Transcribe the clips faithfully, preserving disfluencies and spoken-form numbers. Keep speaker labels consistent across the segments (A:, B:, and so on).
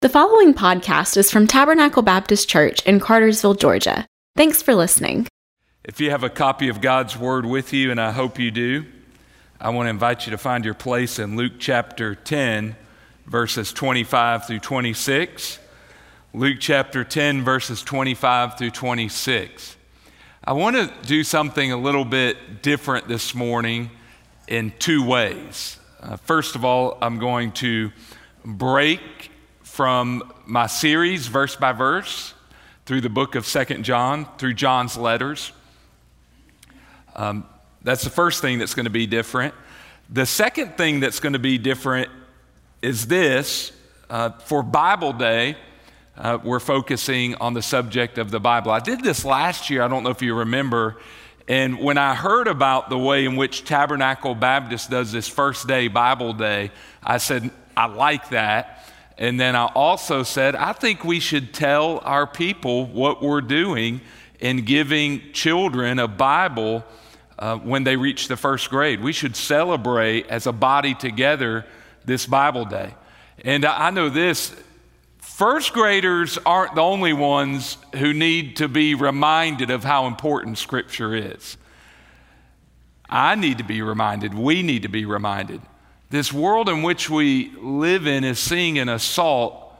A: The following podcast is from Tabernacle Baptist Church in Cartersville, Georgia. Thanks for listening.
B: If you have a copy of God's Word with you, and I hope you do, I want to invite you to find your place in Luke chapter ten, verses twenty-five through twenty-six. Luke chapter ten, verses twenty-five through twenty-six. I want to do something a little bit different this morning in two ways. Uh, first of all, I'm going to break from my series, verse by verse, through the book of Second John, through John's letters. Um, that's the first thing that's going to be different. The second thing that's going to be different is this. Uh, for Bible Day, uh, we're focusing on the subject of the Bible. I did this last year, I don't know if you remember, and when I heard about the way in which Tabernacle Baptist does this first day, Bible Day, I said, I like that. And then I also said, I think we should tell our people what we're doing in giving children a Bible uh, when they reach the first grade. We should celebrate as a body together this Bible Day. And I know this, first graders aren't the only ones who need to be reminded of how important Scripture is. I need to be reminded, we need to be reminded. This world in which we live in is seeing an assault,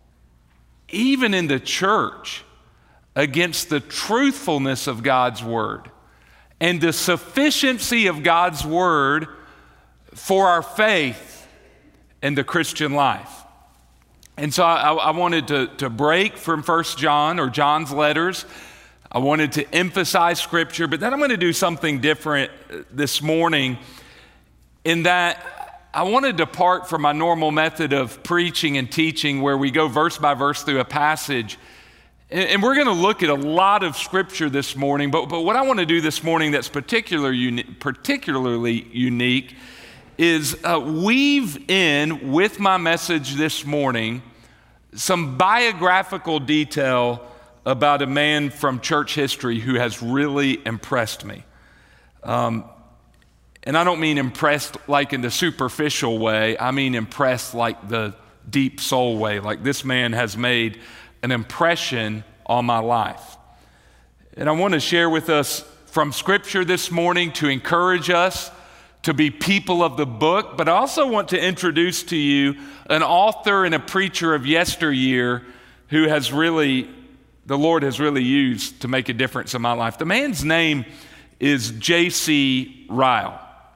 B: even in the church, against the truthfulness of God's Word and the sufficiency of God's Word for our faith in the Christian life. And so I, I wanted to, to break from First John or John's letters. I wanted to emphasize Scripture, but then I'm going to do something different this morning in that I want to depart from my normal method of preaching and teaching where we go verse by verse through a passage. And we're going to look at a lot of Scripture this morning, but, but what I want to do this morning that's particular uni- particularly unique is uh, weave in with my message this morning some biographical detail about a man from church history who has really impressed me. Um, And I don't mean impressed like in the superficial way. I mean impressed like the deep soul way. Like this man has made an impression on my life. And I want to share with us from Scripture this morning to encourage us to be people of the book. But I also want to introduce to you an author and a preacher of yesteryear who has really, the Lord has really used to make a difference in my life. The man's name is J C Ryle.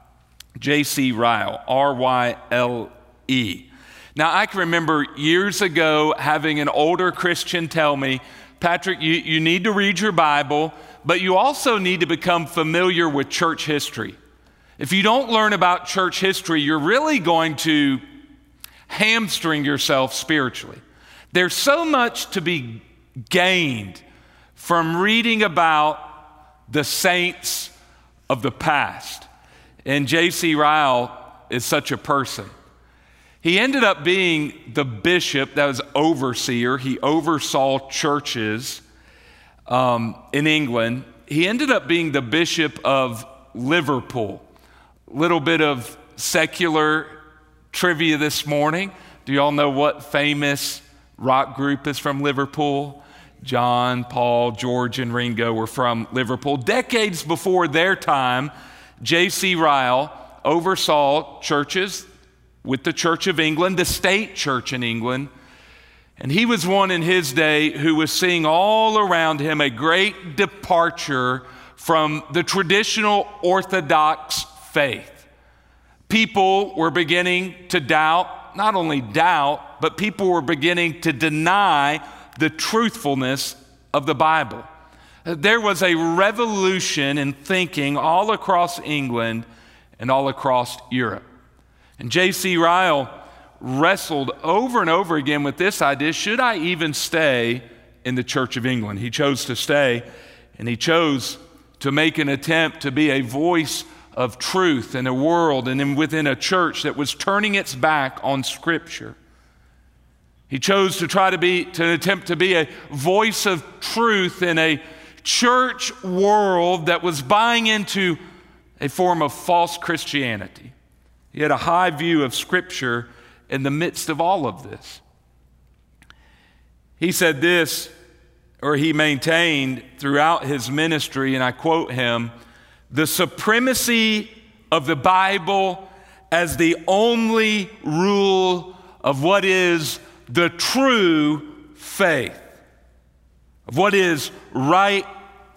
B: J C Ryle, R Y L E. Now, I can remember years ago having an older Christian tell me, Patrick, you, you need to read your Bible, but you also need to become familiar with church history. If you don't learn about church history, you're really going to hamstring yourself spiritually. There's so much to be gained from reading about the saints of the past. And J C Ryle is such a person. He ended up being the bishop, that was overseer. He oversaw churches um, in England. He ended up being the bishop of Liverpool. Little bit of secular trivia this morning. Do you all know what famous rock group is from Liverpool? John, Paul, George, and Ringo were from Liverpool. Decades before their time, J C Ryle oversaw churches with the Church of England, the state church in England, and he was one in his day who was seeing all around him a great departure from the traditional Orthodox faith. People were beginning to doubt, not only doubt, but people were beginning to deny the truthfulness of the Bible. There was a revolution in thinking all across England and all across Europe. And J C Ryle wrestled over and over again with this idea, should I even stay in the Church of England? He chose to stay, and he chose to make an attempt to be a voice of truth in a world and in within a church that was turning its back on Scripture. He chose to try to be, to attempt to be a voice of truth in a church world that was buying into a form of false Christianity. He had a high view of Scripture in the midst of all of this. He said this, or he maintained throughout his ministry, and I quote him, "The supremacy of the Bible as the only rule of what is the true faith, of what is right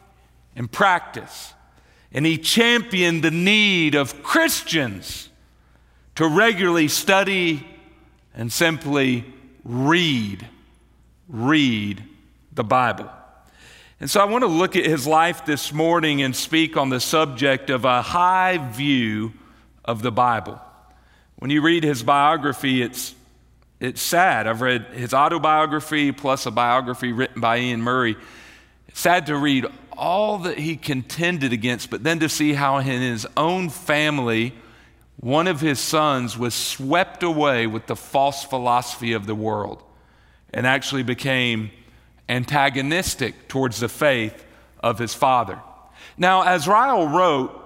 B: in practice." And he championed the need of Christians to regularly study and simply read, read the Bible. And so I want to look at his life this morning and speak on the subject of a high view of the Bible. When you read his biography, it's it's sad. I've read his autobiography plus a biography written by Ian Murray. It's sad to read all that he contended against, but then to see how in his own family, one of his sons was swept away with the false philosophy of the world and actually became antagonistic towards the faith of his father. Now, as Ryle wrote,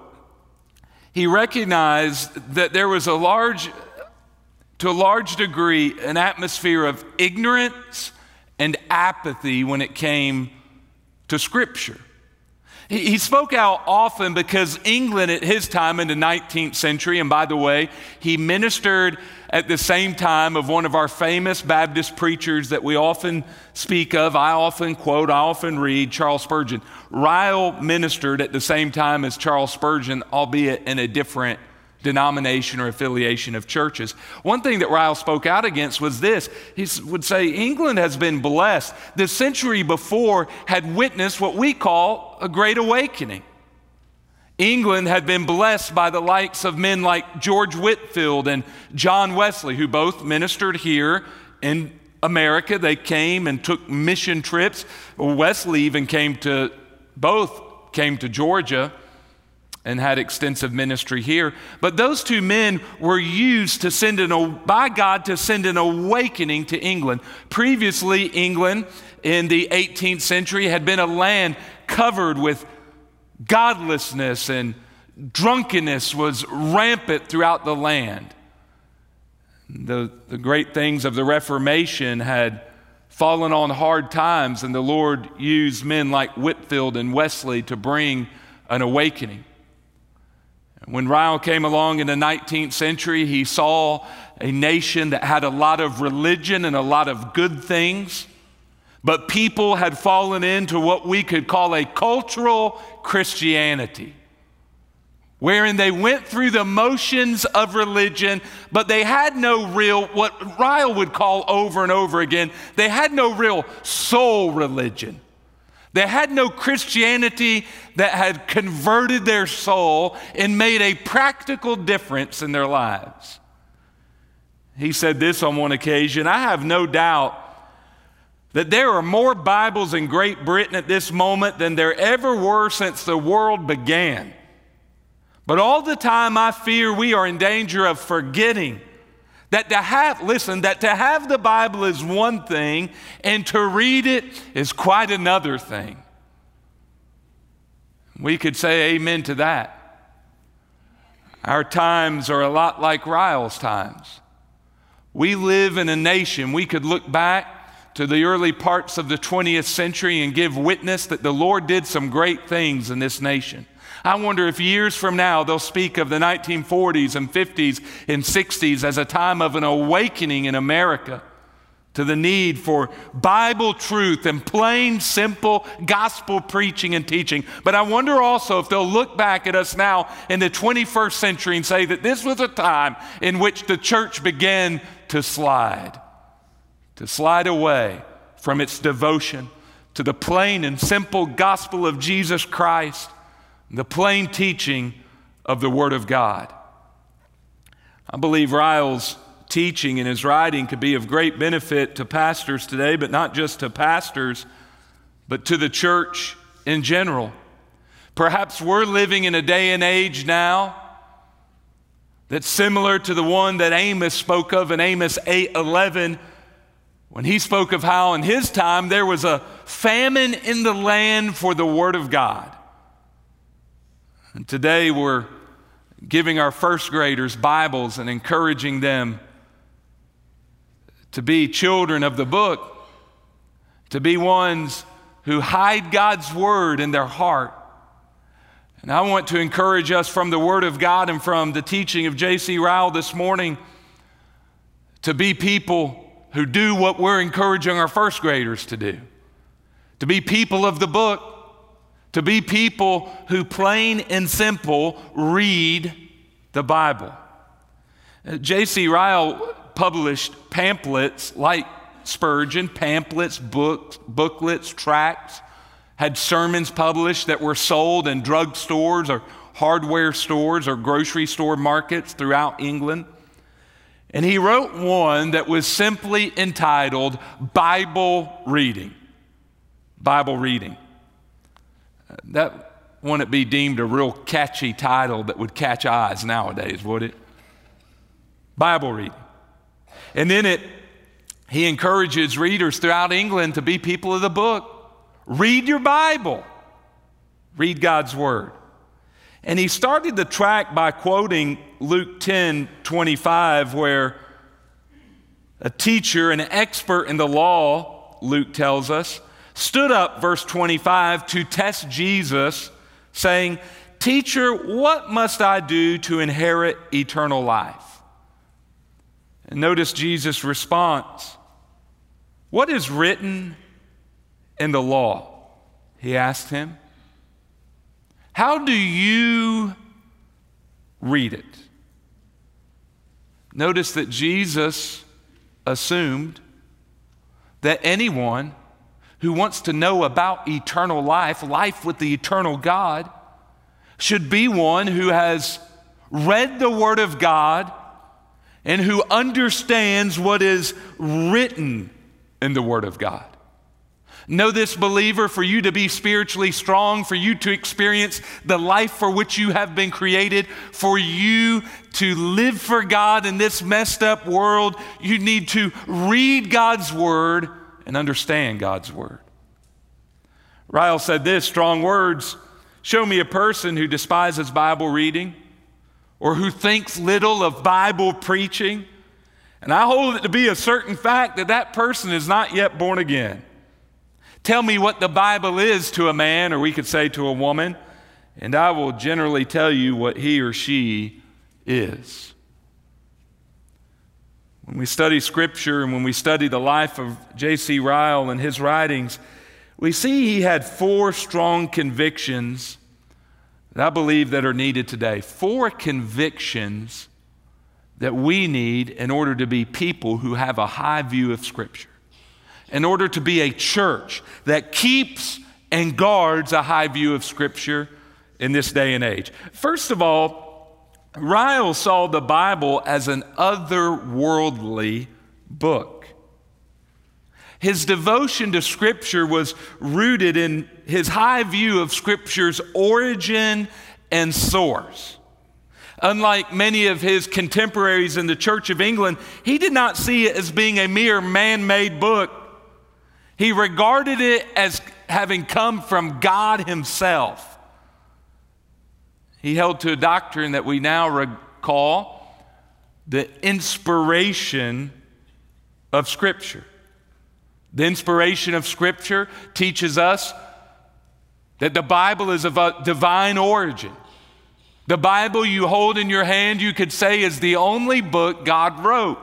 B: he recognized that there was a large, to a large degree, an atmosphere of ignorance and apathy when it came to Scripture. He, he spoke out often because England at his time in the nineteenth century, and by the way, he ministered at the same time of one of our famous Baptist preachers that we often speak of, I often quote, I often read, Charles Spurgeon. Ryle ministered at the same time as Charles Spurgeon, albeit in a different denomination or affiliation of churches. One thing that Ryle spoke out against was this. He would say, England has been blessed. The century before had witnessed what we call a great awakening. England had been blessed by the likes of men like George Whitefield and John Wesley, who both ministered here in America. They came and took mission trips. Wesley even came to, both came to Georgia and had extensive ministry here. But those two men were used to send an, by God to send an awakening to England. Previously, England in the eighteenth century had been a land covered with godlessness, and drunkenness was rampant throughout the land. The, the great things of the Reformation had fallen on hard times, and the Lord used men like Whitefield and Wesley to bring an awakening. When Ryle came along in the nineteenth century, he saw a nation that had a lot of religion and a lot of good things, but people had fallen into what we could call a cultural Christianity, wherein they went through the motions of religion, but they had no real, what Ryle would call over and over again, they had no real soul religion. They had no Christianity that had converted their soul and made a practical difference in their lives. He said this on one occasion, I have no doubt that there are more Bibles in Great Britain at this moment than there ever were since the world began. But all the time I fear we are in danger of forgetting that to have, listen, that to have the Bible is one thing and to read it is quite another thing. We could say amen to that. Our times are a lot like Ryle's times. We live in a nation, we could look back to the early parts of the twentieth century and give witness that the Lord did some great things in this nation. I wonder if years from now they'll speak of the nineteen forties and fifties and sixties as a time of an awakening in America to the need for Bible truth and plain, simple gospel preaching and teaching. But I wonder also if they'll look back at us now in the twenty-first century and say that this was a time in which the church began to slide. To slide away from its devotion to the plain and simple gospel of Jesus Christ, the plain teaching of the Word of God. I believe Ryle's teaching and his writing could be of great benefit to pastors today, but not just to pastors, but to the church in general. Perhaps we're living in a day and age now that's similar to the one that Amos spoke of in Amos eight eleven, when he spoke of how in his time there was a famine in the land for the Word of God. And today we're giving our first graders Bibles and encouraging them to be children of the book. to be ones who hide God's word in their heart. And I want to encourage us from the Word of God and from the teaching of J C Ryle this morning to be people who do what we're encouraging our first graders to do, to be people of the book, to be people who plain and simple read the Bible. J C Ryle published pamphlets like Spurgeon, pamphlets, books, booklets, tracts, had sermons published that were sold in drugstores or hardware stores or grocery store markets throughout England. And he wrote one that was simply entitled Bible Reading. Bible Reading. That wouldn't be deemed a real catchy title that would catch eyes nowadays, would it? Bible Reading. And then it, he encourages readers throughout England to be people of the book. Read your Bible. Read God's Word. And he started the tract by quoting Luke ten twenty-five, where a teacher, an expert in the law, Luke tells us, stood up, verse twenty-five, to test Jesus, saying, "Teacher, what must I do to inherit eternal life?" And notice Jesus' response. "What is written in the law?" he asked him. "How do you read it?" Notice that Jesus assumed that anyone who wants to know about eternal life, life with the eternal God, should be one who has read the Word of God and who understands what is written in the Word of God. Know this, believer, for you to be spiritually strong, for you to experience the life for which you have been created, for you to live for God in this messed up world, you need to read God's Word and understand God's Word. Ryle said this, strong words, "Show me a person who despises Bible reading or who thinks little of Bible preaching, and I hold it to be a certain fact that that person is not yet born again. Tell me what the Bible is to a man," or we could say to a woman, "and I will generally tell you what he or she is." When we study Scripture and when we study the life of J C Ryle and his writings, we see he had four strong convictions that I believe that are needed today. Four convictions that we need in order to be people who have a high view of Scripture, in order to be a church that keeps and guards a high view of Scripture in this day and age. First of all, Ryle saw the Bible as an otherworldly book. His devotion to Scripture was rooted in his high view of Scripture's origin and source. Unlike many of his contemporaries in the Church of England, he did not see it as being a mere man-made book. He regarded it as having come from God himself. He held to a doctrine that we now recall the inspiration of Scripture. The inspiration of Scripture teaches us that the Bible is of a divine origin. The Bible you hold in your hand, you could say, is the only book God wrote.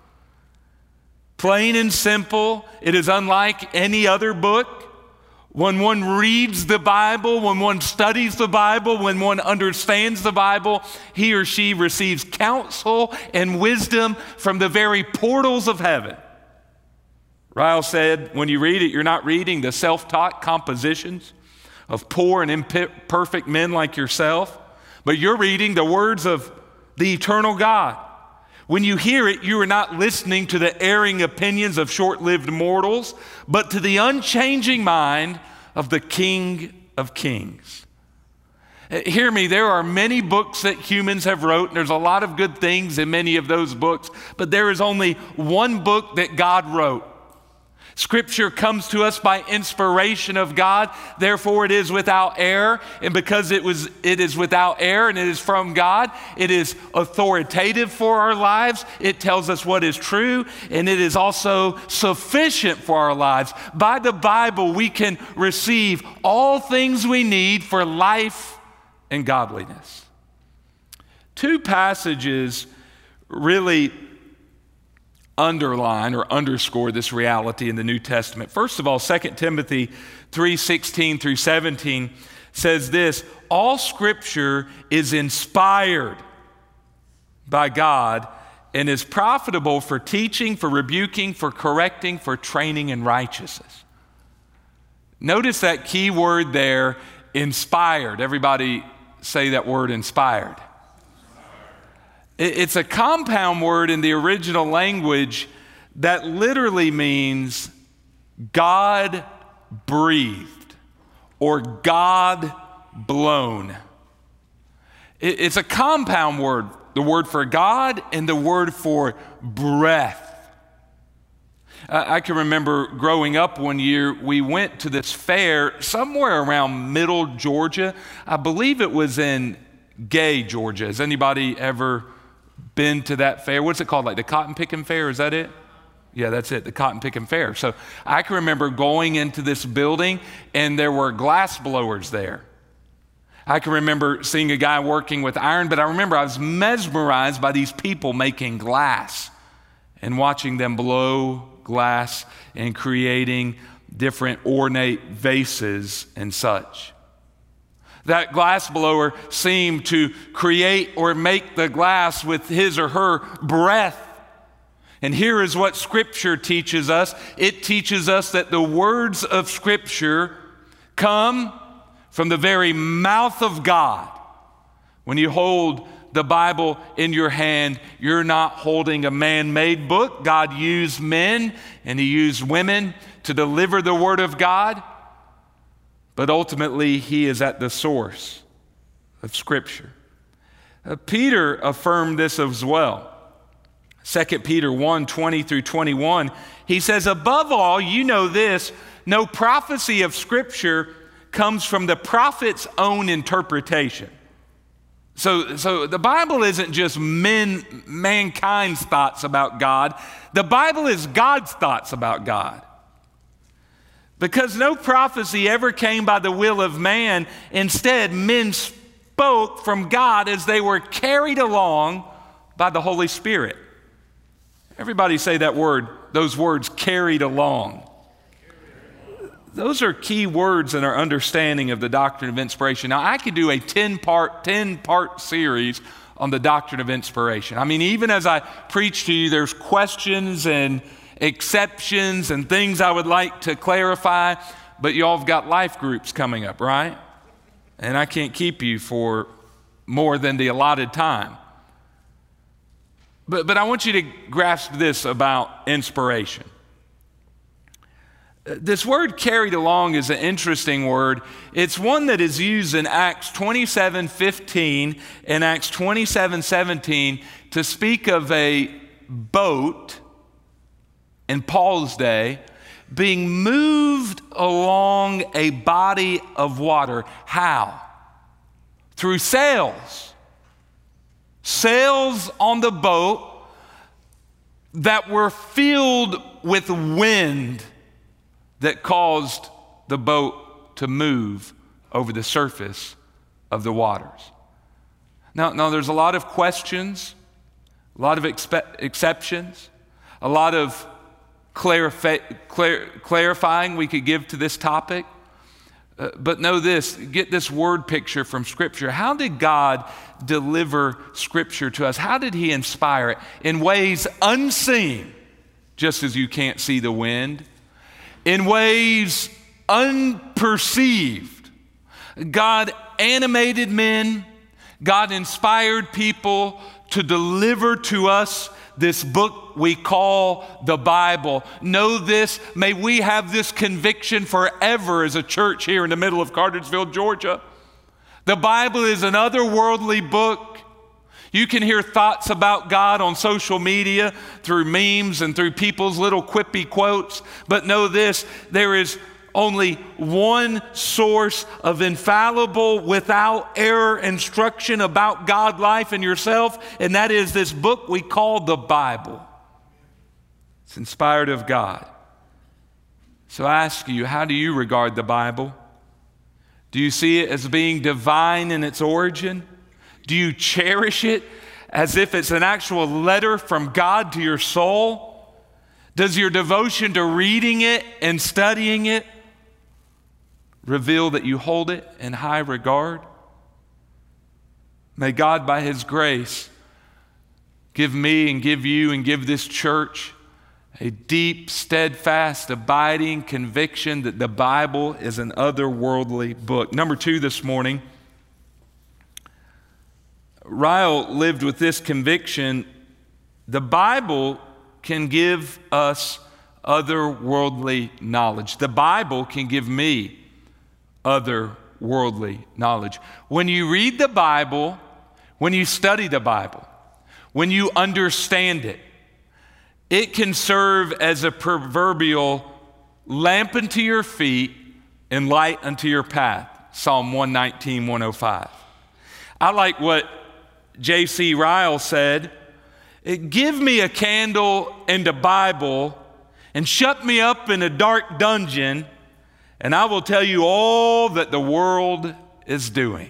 B: Plain and simple, it is unlike any other book. When one reads the Bible, when one studies the Bible, when one understands the Bible, he or she receives counsel and wisdom from the very portals of heaven. Ryle said, when you read it, you're not reading the self-taught compositions of poor and imperfect men like yourself, but you're reading the words of the eternal God. When you hear it, you are not listening to the erring opinions of short-lived mortals, but to the unchanging mind of the King of Kings. Hear me, there are many books that humans have wrote, and there's a lot of good things in many of those books, but there is only one book that God wrote. Scripture comes to us by inspiration of God, therefore it is without error. And because it was, it is without error and it is from God, it is authoritative for our lives. It tells us what is true, and it is also sufficient for our lives. By the Bible, we can receive all things we need for life and godliness. Two passages really underline or underscore this reality in the New Testament. First of all, Second Timothy three sixteen through seventeen says this: all Scripture is inspired by God and is profitable for teaching, for rebuking, for correcting, for training in righteousness. Notice that key word there, inspired. Everybody say that word, inspired. It's a compound word in the original language that literally means God breathed or God blown. It's a compound word, the word for God and the word for breath. I can remember growing up one year, we went to this fair somewhere around Middle Georgia. I believe it was in Gay, Georgia. Has anybody ever been to that fair? What's it called? Like the Cotton Picking Fair, is that it? Yeah, that's it, the Cotton Picking Fair. So I can remember going into this building and there were glass blowers there. I can remember seeing a guy working with iron, but I remember I was mesmerized by these people making glass and watching them blow glass and creating different ornate vases and such. That glass blower seemed to create or make the glass with his or her breath. And here is what Scripture teaches us. It teaches us that the words of Scripture come from the very mouth of God. When you hold the Bible in your hand, you're not holding a man-made book. God used men and He used women to deliver the Word of God. But ultimately, He is at the source of Scripture. Uh, Peter affirmed this as well. Second Peter one, twenty through twenty-one, he says, above all, you know this, no prophecy of Scripture comes from the prophet's own interpretation. So, so the Bible isn't just men, mankind's thoughts about God. The Bible is God's thoughts about God. Because no prophecy ever came by the will of man. Instead, men spoke from God as they were carried along by the Holy Spirit. Everybody say that word, those words, carried along. Those are key words in our understanding of the doctrine of inspiration. Now, I could do a ten-part, ten-part series on the doctrine of inspiration. I mean, even as I preach to you, there's questions and exceptions and things I would like to clarify, but y'all have got life groups coming up, right? And I can't keep you for more than the allotted time. But, but I want you to grasp this about inspiration. This word carried along is an interesting word. It's one that is used in Acts twenty-seven fifteen and Acts twenty-seven seventeen to speak of a boat in Paul's day being moved along a body of water. How? Through sails. Sails on the boat that were filled with wind that caused the boat to move over the surface of the waters. Now, now there's a lot of questions, a lot of expe- exceptions, a lot of Clarif- clar- clarifying we could give to this topic. Uh, but know this, get this word picture from Scripture. How did God deliver Scripture to us? How did He inspire it? In ways unseen, just as you can't see the wind. In ways unperceived. God animated men. God inspired people to deliver to us this book we call the Bible. Know this, may we have this conviction forever as a church here in the middle of Cartersville, Georgia. The Bible is an otherworldly book. You can hear thoughts about God on social media through memes and through people's little quippy quotes, but know this, there is only one source of infallible, without error instruction about God, life, and yourself, and that is this book we call the Bible. It's inspired of God. So I ask you, how do you regard the Bible? Do you see it as being divine in its origin? Do you cherish it as if it's an actual letter from God to your soul? Does your devotion to reading it and studying it reveal that you hold it in high regard? May God, by His grace, give me and give you and give this church a deep, steadfast, abiding conviction that the Bible is an otherworldly book. Number two this morning, Ryle lived with this conviction: the Bible can give us otherworldly knowledge. The Bible can give me otherworldly knowledge. When you read the Bible, when you study the Bible, when you understand it, it can serve as a proverbial lamp unto your feet and light unto your path. Psalm one nineteen, one oh five. I like what J C Ryle said. Give me a candle and a Bible and shut me up in a dark dungeon, and I will tell you all that the world is doing.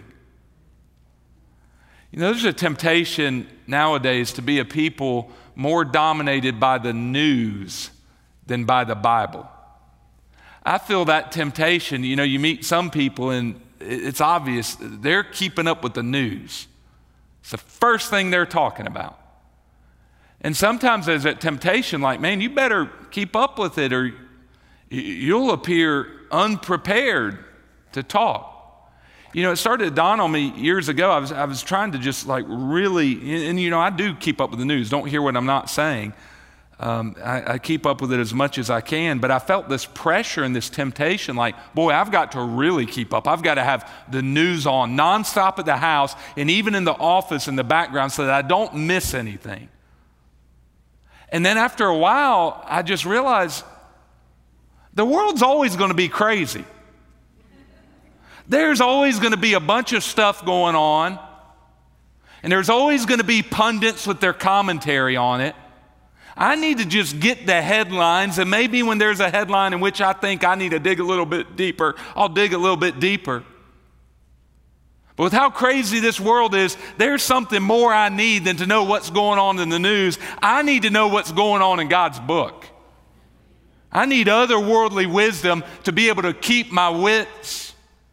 B: You know, there's a temptation nowadays to be a people more dominated by the news than by the Bible. I feel that temptation. You know, you meet some people and it's obvious they're keeping up with the news. It's the first thing they're talking about. And sometimes there's that temptation like, man, you better keep up with it or you'll appear unprepared to talk. You know, it started to dawn on me years ago. I was, I was trying to just like really, and, and you know, I do keep up with the news. Don't hear what I'm not saying. Um, I, I keep up with it as much as I can, but I felt this pressure and this temptation like, boy, I've got to really keep up. I've got to have the news on nonstop at the house and even in the office in the background so that I don't miss anything. And then after a while, I just realized the world's always going to be crazy. There's always going to be a bunch of stuff going on, and there's always going to be pundits with their commentary on it. I need to just get the headlines, and maybe when there's a headline in which I think I need to dig a little bit deeper, I'll dig a little bit deeper. But with how crazy this world is, there's something more I need than to know what's going on in the news. I need to know what's going on in God's book. I need otherworldly wisdom to be able to keep my wits.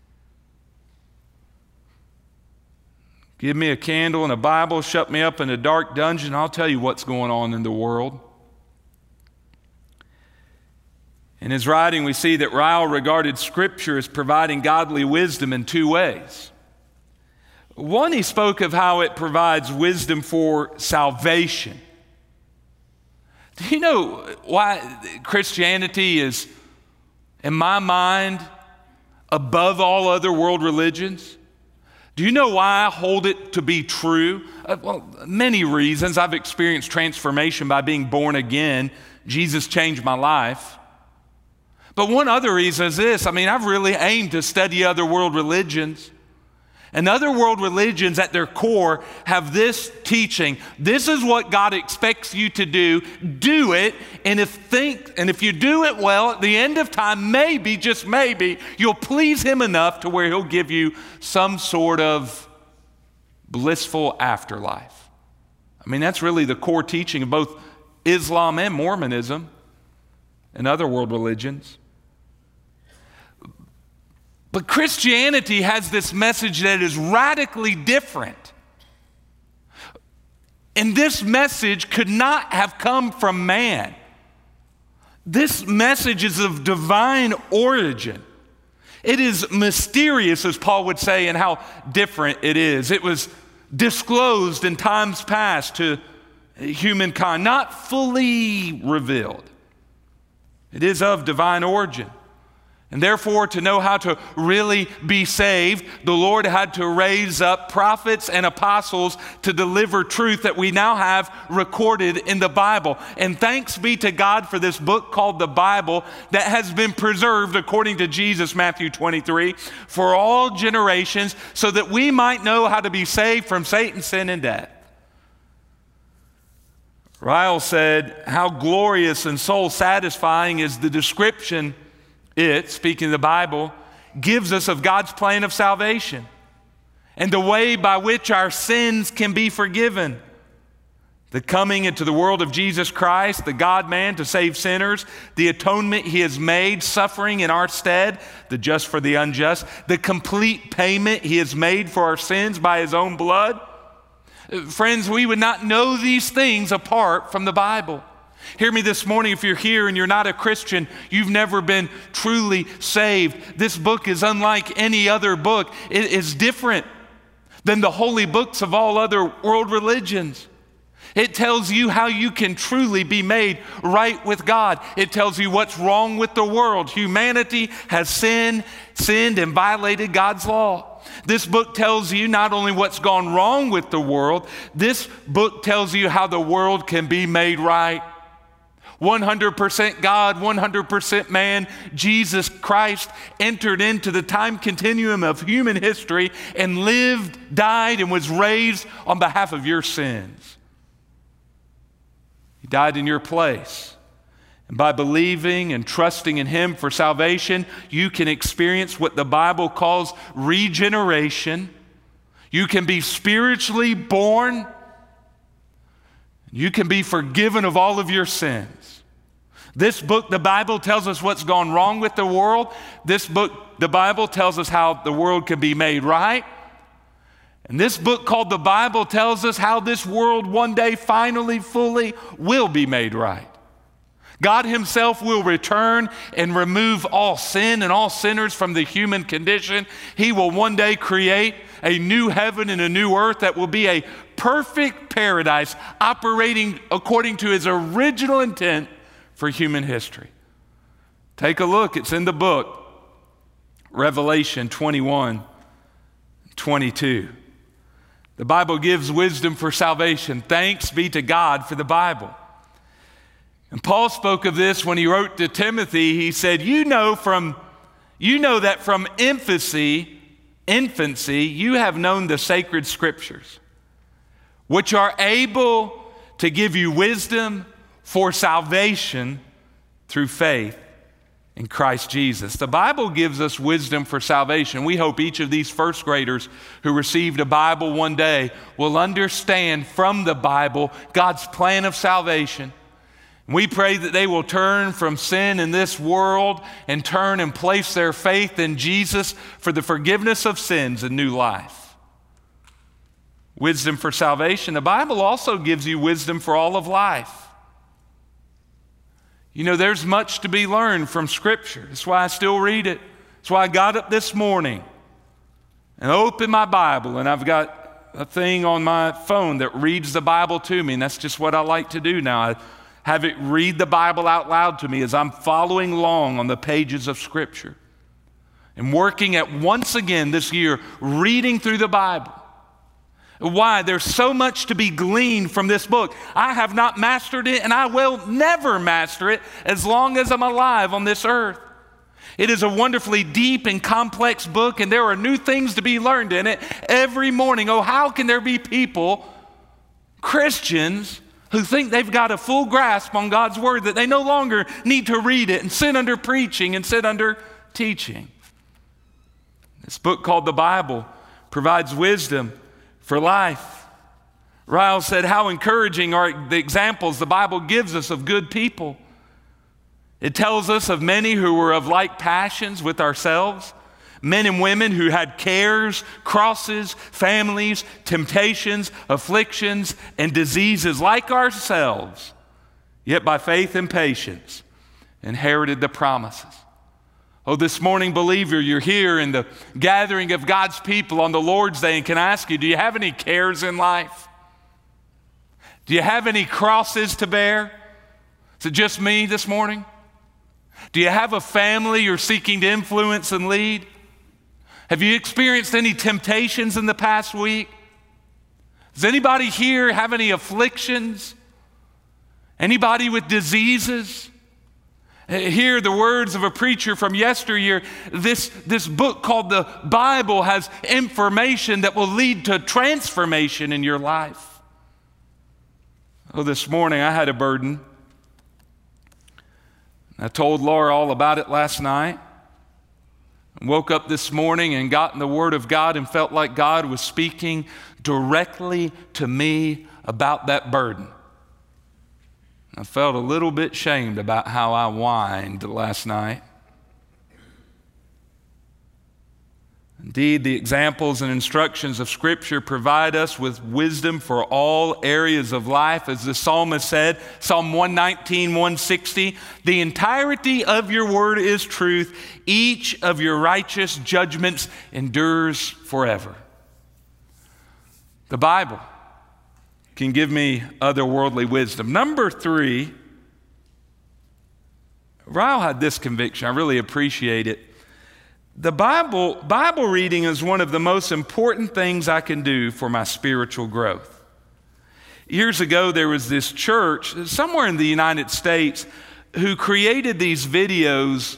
B: Give me a candle and a Bible, shut me up in a dark dungeon, I'll tell you what's going on in the world. In his writing, we see that Ryle regarded Scripture as providing godly wisdom in two ways. One, he spoke of how it provides wisdom for salvation. Do you know why Christianity is, in my mind, above all other world religions? Do you know why I hold it to be true? Uh, well, many reasons. I've experienced transformation by being born again. Jesus changed my life. But one other reason is this. I mean, I've really aimed to study other world religions. And other world religions at their core have this teaching. This is what God expects you to do. Do it. And if think, and if you do it well, at the end of time, maybe, just maybe, you'll please Him enough to where He'll give you some sort of blissful afterlife. I mean, that's really the core teaching of both Islam and Mormonism and other world religions. But Christianity has this message that is radically different. And this message could not have come from man. This message is of divine origin. It is mysterious, as Paul would say, in how different it is. It was disclosed in times past to humankind, not fully revealed. It is of divine origin. And therefore, to know how to really be saved, the Lord had to raise up prophets and apostles to deliver truth that we now have recorded in the Bible. And thanks be to God for this book called the Bible that has been preserved, according to Jesus, Matthew twenty-three, for all generations, so that we might know how to be saved from Satan, sin, and death. Ryle said, how glorious and soul satisfying is the description it, speaking of the Bible, gives us of God's plan of salvation and the way by which our sins can be forgiven. The coming into the world of Jesus Christ, the God-man to save sinners, the atonement he has made, suffering in our stead, the just for the unjust, the complete payment he has made for our sins by his own blood. Friends, we would not know these things apart from the Bible. Hear me this morning, if you're here and you're not a Christian, you've never been truly saved. This book is unlike any other book. It is different than the holy books of all other world religions. It tells you how you can truly be made right with God. It tells you what's wrong with the world. Humanity has sinned, sinned and violated God's law. This book tells you not only what's gone wrong with the world, this book tells you how the world can be made right. one hundred percent God, one hundred percent man, Jesus Christ entered into the time continuum of human history and lived, died, and was raised on behalf of your sins. He died in your place. And by believing and trusting in him for salvation, you can experience what the Bible calls regeneration. You can be spiritually born. You can be forgiven of all of your sins. This book, the Bible, tells us what's gone wrong with the world. This book, the Bible, tells us how the world can be made right. And this book called the Bible tells us how this world one day finally, fully will be made right. God himself will return and remove all sin and all sinners from the human condition. He will one day create a new heaven and a new earth that will be a perfect paradise operating according to his original intent for human history. Take a look. It's in the book, Revelation twenty-one, twenty-two. The Bible gives wisdom for salvation. Thanks be to God for the Bible. And Paul spoke of this when he wrote to Timothy. He said, you know from, you know that from infancy, infancy, you have known the sacred scriptures, which are able to give you wisdom for salvation through faith in Christ Jesus. The Bible gives us wisdom for salvation. We hope each of these first graders who received a Bible one day will understand from the Bible God's plan of salvation. We pray that they will turn from sin in this world and turn and place their faith in Jesus for the forgiveness of sins and new life. Wisdom for salvation. The Bible also gives you wisdom for all of life. You know, there's much to be learned from Scripture. That's why I still read it. That's why I got up this morning and opened my Bible, and I've got a thing on my phone that reads the Bible to me, and that's just what I like to do now. I have it read the Bible out loud to me as I'm following along on the pages of Scripture and working at once again this year reading through the Bible. Why? There's so much to be gleaned from this book. I have not mastered it, and I will never master it as long as I'm alive on this earth. It is a wonderfully deep and complex book, and there are new things to be learned in it every morning. Oh, how can there be people, Christians, who think they've got a full grasp on God's word, that they no longer need to read it and sit under preaching and sit under teaching? This book called the Bible provides wisdom for life. Ryle said, how encouraging are the examples the Bible gives us of good people. It tells us of many who were of like passions with ourselves, men and women who had cares, crosses, families, temptations, afflictions, and diseases like ourselves, yet by faith and patience inherited the promises. Oh, this morning, believer, you're here in the gathering of God's people on the Lord's Day, and can I ask you, do you have any cares in life? Do you have any crosses to bear? Is it just me this morning? Do you have a family you're seeking to influence and lead? Have you experienced any temptations in the past week? Does anybody here have any afflictions? Anybody with diseases? Hear the words of a preacher from yesteryear. This, this book called the Bible has information that will lead to transformation in your life. Oh, this morning I had a burden. I told Laura all about it last night. I woke up this morning and got in the Word of God and felt like God was speaking directly to me about that burden. I felt a little bit shamed about how I whined last night. Indeed, the examples and instructions of Scripture provide us with wisdom for all areas of life. As the psalmist said, Psalm one nineteen, one sixty, the entirety of your word is truth. Each of your righteous judgments endures forever. The Bible can give me otherworldly wisdom. Number three, Ryle had this conviction. I really appreciate it. The Bible, Bible reading is one of the most important things I can do for my spiritual growth. Years ago, there was this church somewhere in the United States who created these videos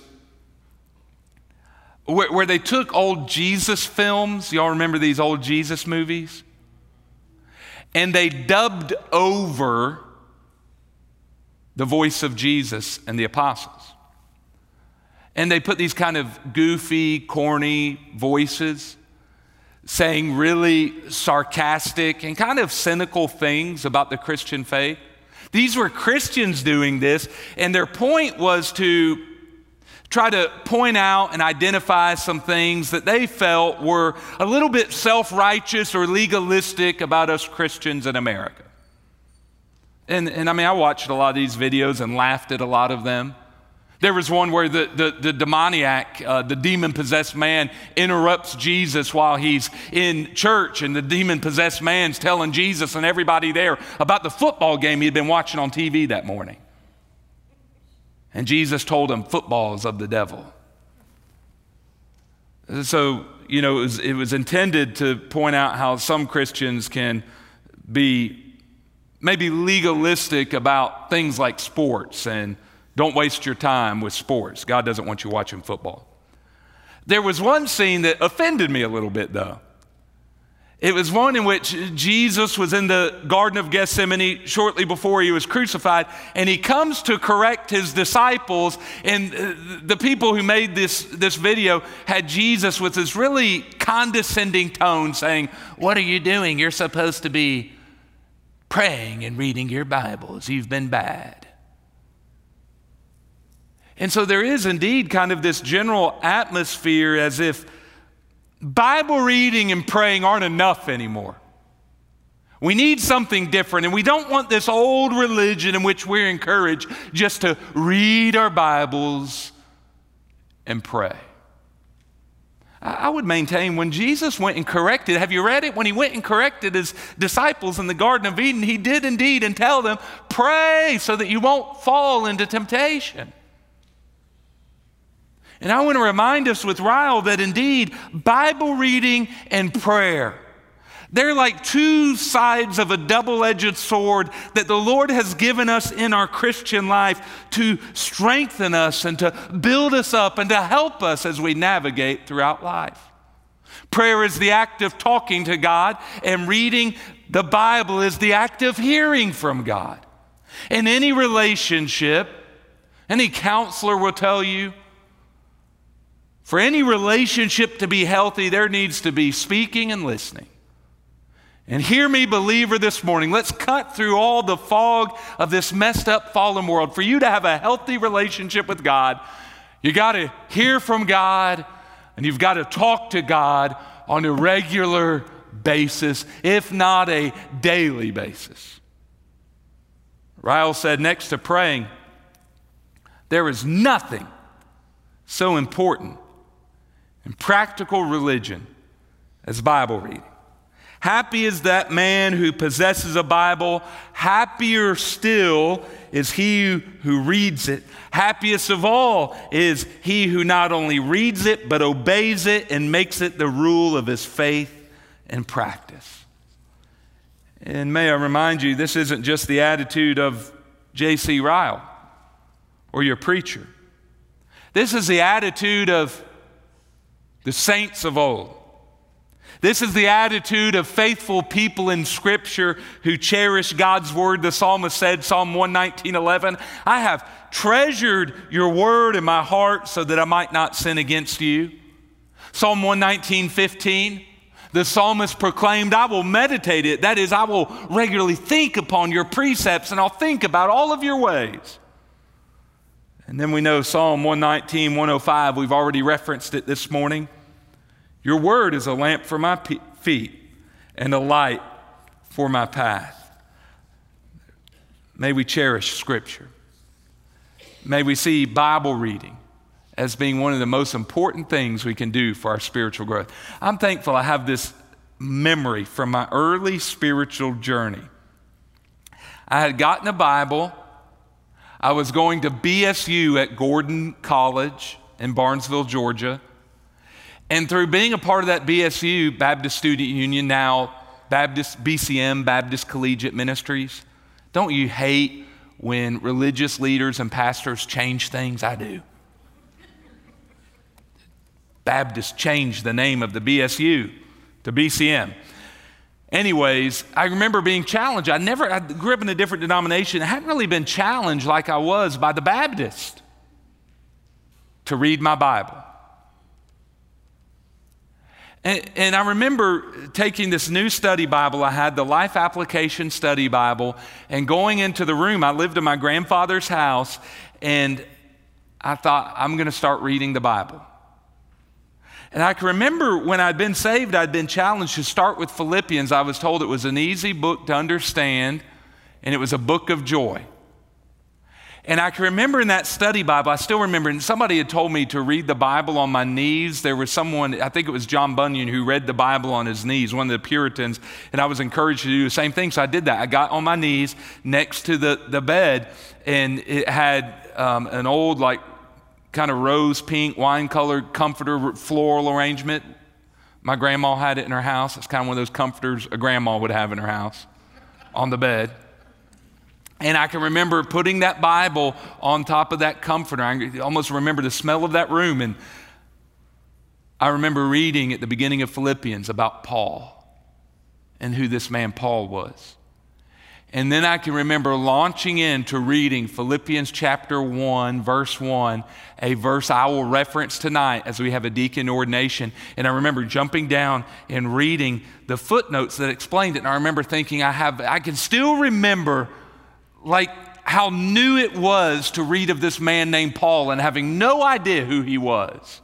B: where, where they took old Jesus films. Y'all remember these old Jesus movies? And they dubbed over the voice of Jesus and the apostles. And they put these kind of goofy, corny voices saying really sarcastic and kind of cynical things about the Christian faith. These were Christians doing this, and their point was to try to point out and identify some things that they felt were a little bit self-righteous or legalistic about us Christians in America. And, and I mean, I watched a lot of these videos and laughed at a lot of them. There was one where the, the, the demoniac, uh, the demon-possessed man interrupts Jesus while he's in church, and the demon-possessed man's telling Jesus and everybody there about the football game he'd been watching on T V that morning. And Jesus told him, football is of the devil. So, you know, it was, it was intended to point out how some Christians can be maybe legalistic about things like sports and don't waste your time with sports. God doesn't want you watching football. There was one scene that offended me a little bit, though. It was one in which Jesus was in the Garden of Gethsemane shortly before he was crucified, and he comes to correct his disciples, and the people who made this, this video had Jesus with this really condescending tone saying, "What are you doing? You're supposed to be praying and reading your Bibles. You've been bad." And so there is indeed kind of this general atmosphere as if Bible reading and praying aren't enough anymore. We need something different, and we don't want this old religion in which we're encouraged just to read our Bibles and pray. I would maintain when Jesus went and corrected, have you read it? When he went and corrected his disciples in the Garden of Eden, he did indeed and tell them, pray so that you won't fall into temptation. And I want to remind us with Ryle that indeed Bible reading and prayer, they're like two sides of a double-edged sword that the Lord has given us in our Christian life to strengthen us and to build us up and to help us as we navigate throughout life. Prayer is the act of talking to God, and reading the Bible is the act of hearing from God. In any relationship, any counselor will tell you, for any relationship to be healthy, there needs to be speaking and listening. And hear me, believer, this morning. Let's cut through all the fog of this messed up, fallen world. For you to have a healthy relationship with God, you got to hear from God, and you've got to talk to God on a regular basis, if not a daily basis. Ryle said, next to praying, there is nothing so important in practical religion as Bible reading. Happy is that man who possesses a Bible. Happier still is he who reads it. Happiest of all is he who not only reads it, but obeys it and makes it the rule of his faith and practice. And may I remind you, this isn't just the attitude of J C Ryle or your preacher. This is the attitude of the saints of old. This is the attitude of faithful people in Scripture who cherish God's word. The psalmist said, Psalm one nineteen, eleven, I have treasured your word in my heart so that I might not sin against you. Psalm one nineteen, fifteen, the psalmist proclaimed, I will meditate it. That is, I will regularly think upon your precepts and I'll think about all of your ways. And then we know Psalm one nineteen, one oh five, we've already referenced it this morning. Your word is a lamp for my feet and a light for my path. May we cherish Scripture. May we see Bible reading as being one of the most important things we can do for our spiritual growth. I'm thankful I have this memory from my early spiritual journey. I had gotten a Bible. I was going to B S U at Gordon College in Barnesville, Georgia. And through being a part of that B S U, Baptist Student Union, now Baptist B C M, Baptist Collegiate Ministries, don't you hate when religious leaders and pastors change things? I do. Baptists changed the name of the B S U to B C M. Anyways, I remember being challenged. I never, I grew up in a different denomination. I hadn't really been challenged like I was by the Baptist to read my Bible. And, and I remember taking this new study Bible I had, the Life Application Study Bible, and going into the room. I lived in my grandfather's house, and I thought, I'm going to start reading the Bible. And I can remember when I'd been saved, I'd been challenged to start with Philippians. I was told it was an easy book to understand, and it was a book of joy. And I can remember in that study Bible, I still remember, and somebody had told me to read the Bible on my knees. There was someone, I think it was John Bunyan, who read the Bible on his knees, one of the Puritans, and I was encouraged to do the same thing, so I did that. I got on my knees next to the, the bed, and it had um, an old, like, kind of rose pink, wine-colored comforter floral arrangement. My grandma had it in her house. It's kind of one of those comforters a grandma would have in her house on the bed. And I can remember putting that Bible on top of that comforter. I almost remember the smell of that room. And I remember reading at the beginning of Philippians about Paul and who this man Paul was. And then I can remember launching into reading Philippians chapter one, verse one, a verse I will reference tonight as we have a deacon ordination. And I remember jumping down and reading the footnotes that explained it. And I remember thinking, I have, I can still remember like how new it was to read of this man named Paul and having no idea who he was.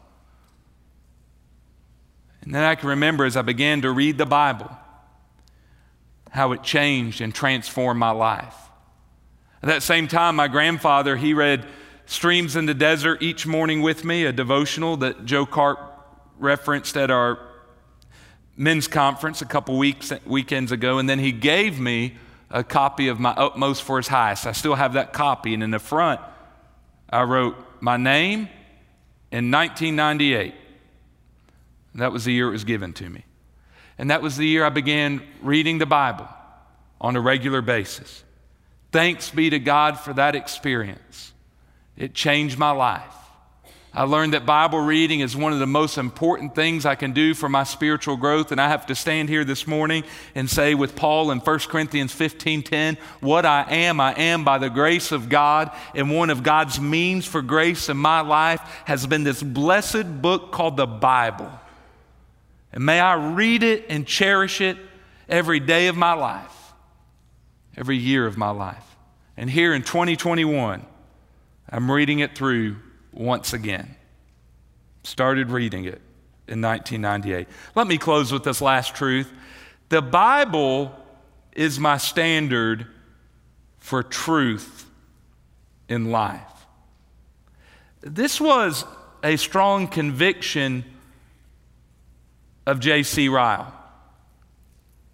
B: And then I can remember as I began to read the Bible, how it changed and transformed my life. At that same time, my grandfather, he read Streams in the Desert each morning with me, a devotional that Joe Carp referenced at our men's conference a couple weeks weekends ago, and then he gave me a copy of My Utmost for His Highest. I still have that copy, and in the front, I wrote my name in nineteen ninety-eight. That was the year it was given to me. And that was the year I began reading the Bible on a regular basis. Thanks be to God for that experience. It changed my life. I learned that Bible reading is one of the most important things I can do for my spiritual growth, and I have to stand here this morning and say with Paul in First Corinthians fifteen ten, what I am, I am by the grace of God, and one of God's means for grace in my life has been this blessed book called the Bible. And may I read it and cherish it every day of my life, every year of my life. And here in twenty twenty-one, I'm reading it through once again. Started reading it in nineteen ninety-eight. Let me close with this last truth. The Bible is my standard for truth in life. This was a strong conviction of J C Ryle.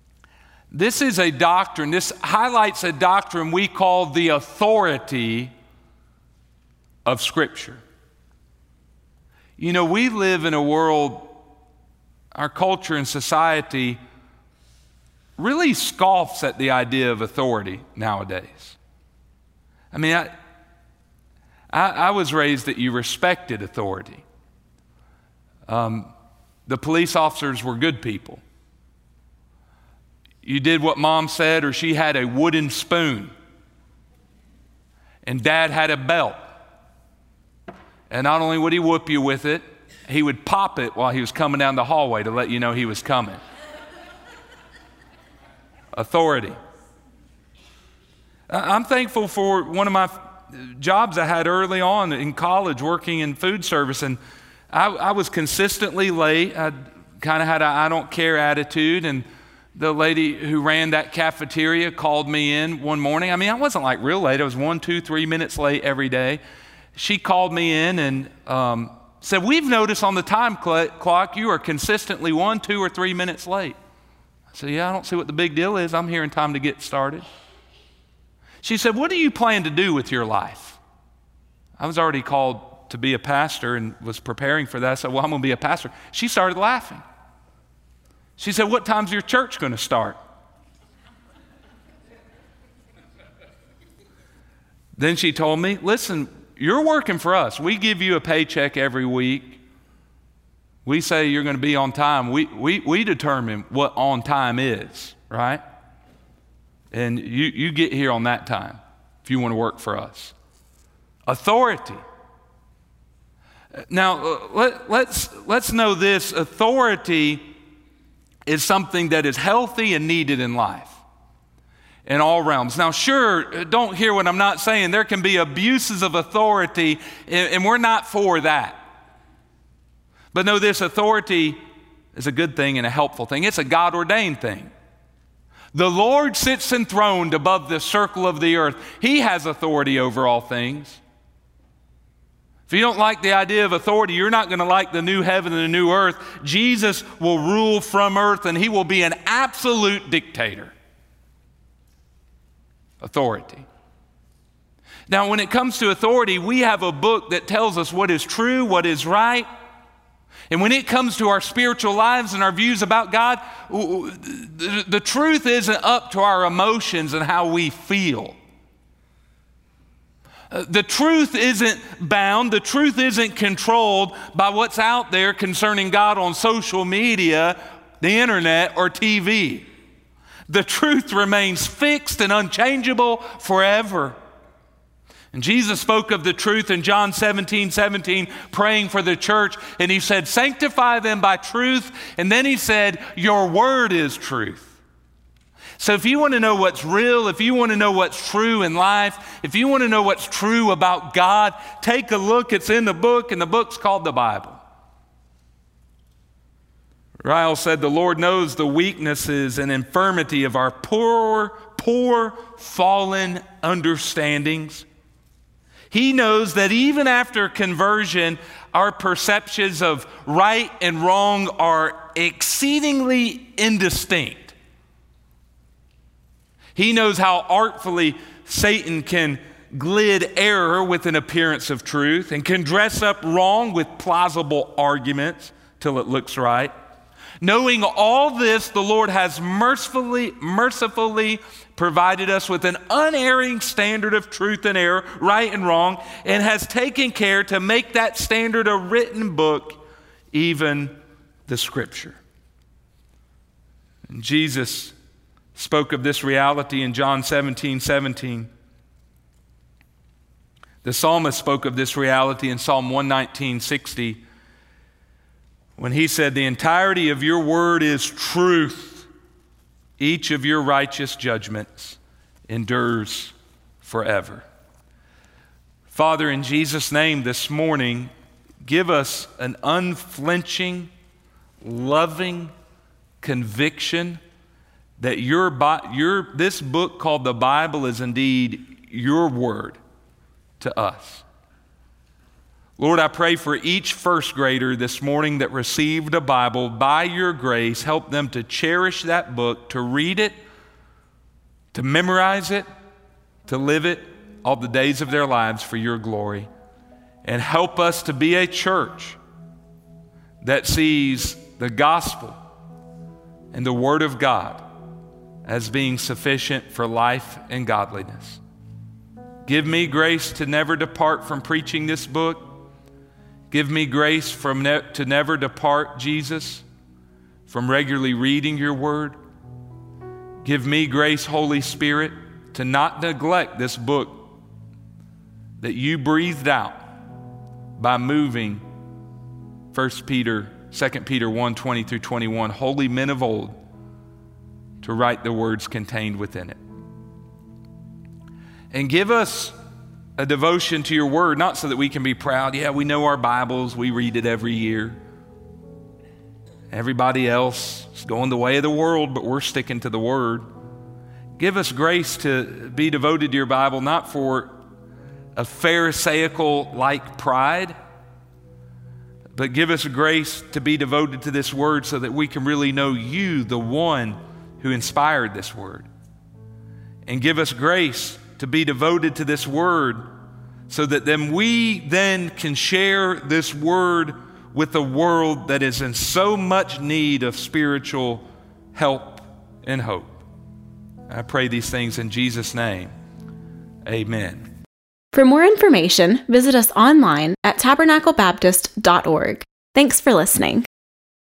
B: This is a doctrine, this highlights a doctrine we call the authority of Scripture. You know, we live in a world, our culture and society really scoffs at the idea of authority nowadays. I mean, I, I, I was raised that you respected authority. Um, the police officers were good people. You did what mom said, or she had a wooden spoon. And dad had a belt. And not only would he whoop you with it, he would pop it while he was coming down the hallway to let you know he was coming. Authority. I'm thankful for one of my jobs I had early on in college working in food service, and I, I was consistently late. I kind of had a I don't care attitude, and the lady who ran that cafeteria called me in one morning. I mean, I wasn't like real late. I was one, two, three minutes late every day. She called me in and um, said, "We've noticed on the time cl- clock you are consistently one, two, or three minutes late." I said, "Yeah, I don't see what the big deal is. I'm here in time to get started." She said, "What do you plan to do with your life?" I was already called to be a pastor and was preparing for that. I said, "Well, I'm going to be a pastor." She started laughing. She said, "What time's your church going to start?" Then she told me, "Listen, you're working for us. We give you a paycheck every week. We say you're going to be on time. We, we, we determine what on time is, right? And you, you get here on that time if you want to work for us." Authority. Now, uh, let, let's, let's know this. Authority is something that is healthy and needed in life, in all realms. Now, sure, don't hear what I'm not saying. There can be abuses of authority, and, and we're not for that. But know this, authority is a good thing and a helpful thing. It's a God-ordained thing. The Lord sits enthroned above the circle of the earth. He has authority over all things. If you don't like the idea of authority, you're not going to like the new heaven and the new earth. Jesus will rule from earth, and he will be an absolute dictator. Authority. Now, when it comes to authority, we have a book that tells us what is true, what is right. And when it comes to our spiritual lives and our views about God, the, the truth isn't up to our emotions and how we feel. The truth isn't bound, the truth isn't controlled by what's out there concerning God on social media, the internet, or T V. The truth remains fixed and unchangeable forever. And Jesus spoke of the truth in John seventeen seventeen, praying for the church, and he said, "Sanctify them by truth." And then he said, "Your word is truth." So if you want to know what's real, if you want to know what's true in life, if you want to know what's true about God, take a look. It's in the book, and the book's called the Bible. Ryle said, "The Lord knows the weaknesses and infirmity of our poor, poor, fallen understandings. He knows that even after conversion, our perceptions of right and wrong are exceedingly indistinct. He knows how artfully Satan can glid error with an appearance of truth and can dress up wrong with plausible arguments till it looks right. Knowing all this, the Lord has mercifully, mercifully provided us with an unerring standard of truth and error, right and wrong, and has taken care to make that standard a written book, even the Scripture." And Jesus spoke of this reality in John seventeen seventeen. The psalmist spoke of this reality in Psalm one nineteen sixty. When he said, "The entirety of your word is truth. Each of your righteous judgments endures forever." Father, in Jesus' name this morning, give us an unflinching, loving conviction that your, your, this book called the Bible is indeed your word to us. Lord, I pray for each first grader this morning that received a Bible. By your grace, help them to cherish that book, to read it, to memorize it, to live it all the days of their lives for your glory. And help us to be a church that sees the gospel and the word of God as being sufficient for life and godliness. Give me grace to never depart from preaching this book. Give me grace from ne- to never depart, Jesus, from regularly reading your word. Give me grace, Holy Spirit, to not neglect this book that you breathed out by moving First Peter, Second Peter one, twenty through twenty-one, holy men of old, to write the words contained within it. And give us a devotion to your word, not so that we can be proud. Yeah, we know our Bibles, we read it every year. Everybody else is going the way of the world, but we're sticking to the word. Give us grace to be devoted to your Bible, not for a Pharisaical-like pride, but give us grace to be devoted to this word so that we can really know you, the one who inspired this word. And give us grace to be devoted to this word so that then we then can share this word with a world that is in so much need of spiritual help and hope. I pray these things in Jesus' name. Amen.
A: For more information, visit us online at tabernacle baptist dot org. Thanks for listening.